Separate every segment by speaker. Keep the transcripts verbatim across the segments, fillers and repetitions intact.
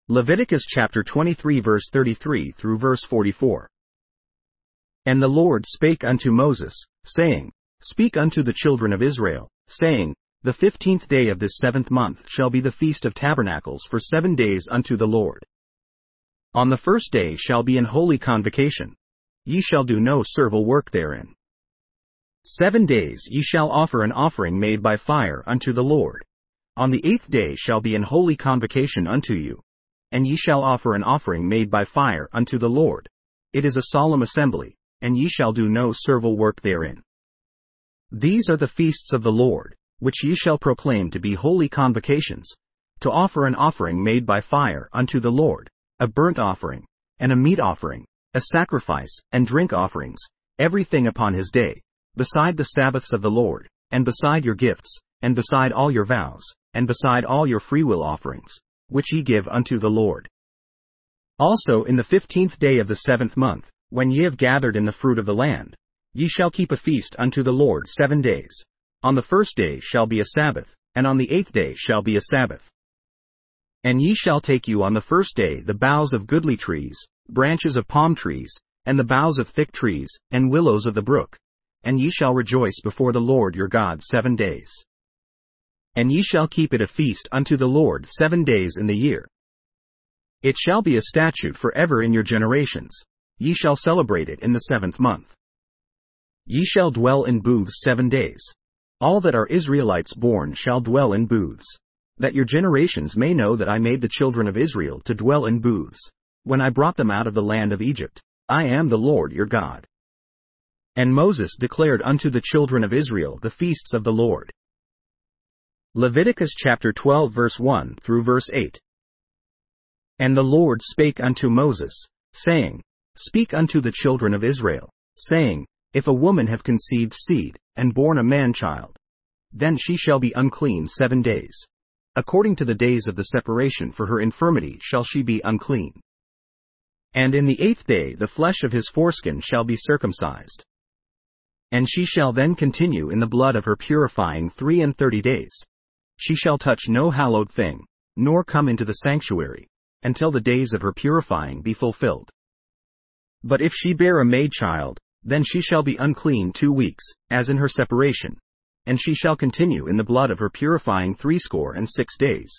Speaker 1: Leviticus chapter twenty-three verse thirty-three through verse forty-four. And the Lord spake unto Moses, saying, Speak unto the children of Israel, saying, The fifteenth day of this seventh month shall be the feast of tabernacles for seven days unto the Lord. On the first day shall be an holy convocation. Ye shall do no servile work therein. Seven days ye shall offer an offering made by fire unto the Lord. On the eighth day shall be an holy convocation unto you. And ye shall offer an offering made by fire unto the Lord. It is a solemn assembly, and ye shall do no servile work therein. These are the feasts of the Lord, which ye shall proclaim to be holy convocations, to offer an offering made by fire unto the Lord, a burnt offering, and a meat offering, a sacrifice, and drink offerings, everything upon his day, beside the Sabbaths of the Lord, and beside your gifts, and beside all your vows, and beside all your freewill offerings, which ye give unto the Lord. Also in the fifteenth day of the seventh month, when ye have gathered in the fruit of the land, ye shall keep a feast unto the Lord seven days. On the first day shall be a Sabbath, and on the eighth day shall be a Sabbath. And ye shall take you on the first day the boughs of goodly trees, branches of palm trees, and the boughs of thick trees, and willows of the brook, and ye shall rejoice before the Lord your God seven days. And ye shall keep it a feast unto the Lord seven days in the year. It shall be a statute forever in your generations. Ye shall celebrate it in the seventh month. Ye shall dwell in booths seven days. All that are Israelites born shall dwell in booths. That your generations may know that I made the children of Israel to dwell in booths, when I brought them out of the land of Egypt. I am the Lord your God. And Moses declared unto the children of Israel the feasts of the Lord. Leviticus chapter twelve verse one through verse eight. And the Lord spake unto Moses, saying, Speak unto the children of Israel, saying, If a woman have conceived seed, and born a man-child, then she shall be unclean seven days. According to the days of the separation for her infirmity shall she be unclean. And in the eighth day the flesh of his foreskin shall be circumcised. And she shall then continue in the blood of her purifying three and thirty days. She shall touch no hallowed thing, nor come into the sanctuary, until the days of her purifying be fulfilled. But if she bear a maid child, then she shall be unclean two weeks, as in her separation, and she shall continue in the blood of her purifying threescore and six days.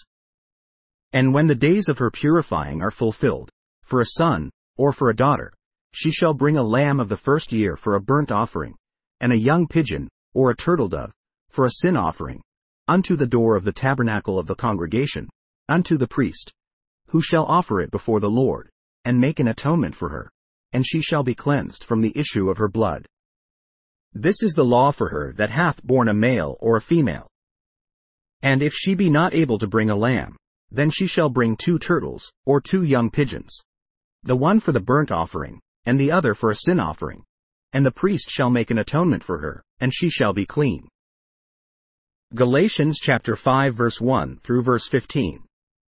Speaker 1: And when the days of her purifying are fulfilled, for a son, or for a daughter, she shall bring a lamb of the first year for a burnt offering, and a young pigeon, or a turtle-dove, for a sin offering, unto the door of the tabernacle of the congregation, unto the priest, who shall offer it before the Lord, and make an atonement for her, and she shall be cleansed from the issue of her blood. This is the law for her that hath borne a male or a female. And if she be not able to bring a lamb, then she shall bring two turtles, or two young pigeons, the one for the burnt offering, and the other for a sin offering, and the priest shall make an atonement for her, and she shall be clean. Galatians chapter five verse one through verse fifteen.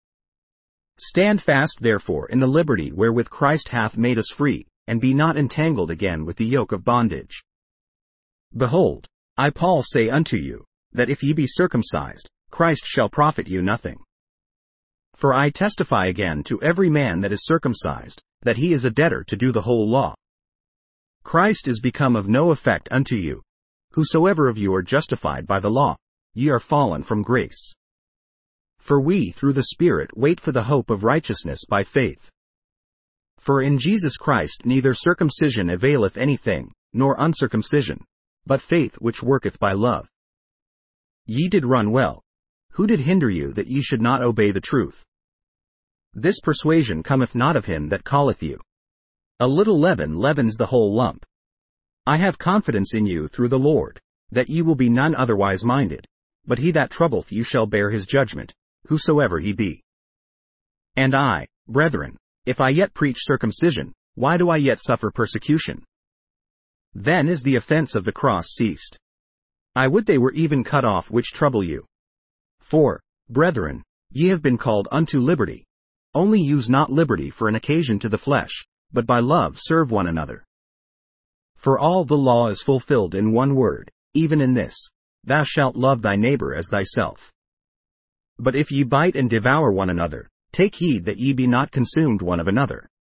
Speaker 1: Stand fast therefore in the liberty wherewith Christ hath made us free, and be not entangled again with the yoke of bondage. Behold, I Paul say unto you, that if ye be circumcised, Christ shall profit you nothing. For I testify again to every man that is circumcised, that he is a debtor to do the whole law. Christ is become of no effect unto you. Whosoever of you are justified by the law, ye are fallen from grace. For we through the Spirit wait for the hope of righteousness by faith. For in Jesus Christ neither circumcision availeth anything, nor uncircumcision, but faith which worketh by love. Ye did run well. Who did hinder you that ye should not obey the truth? This persuasion cometh not of him that calleth you. A little leaven leavens the whole lump. I have confidence in you through the Lord, that ye will be none otherwise minded, but he that troubleth you shall bear his judgment, whosoever he be. And I, brethren, if I yet preach circumcision, why do I yet suffer persecution? Then is the offense of the cross ceased. I would they were even cut off which trouble you. For, brethren, ye have been called unto liberty. Only use not liberty for an occasion to the flesh, but by love serve one another. For all the law is fulfilled in one word, even in this, Thou shalt love thy neighbor as thyself. But if ye bite and devour one another, Take heed that ye be not consumed one of another.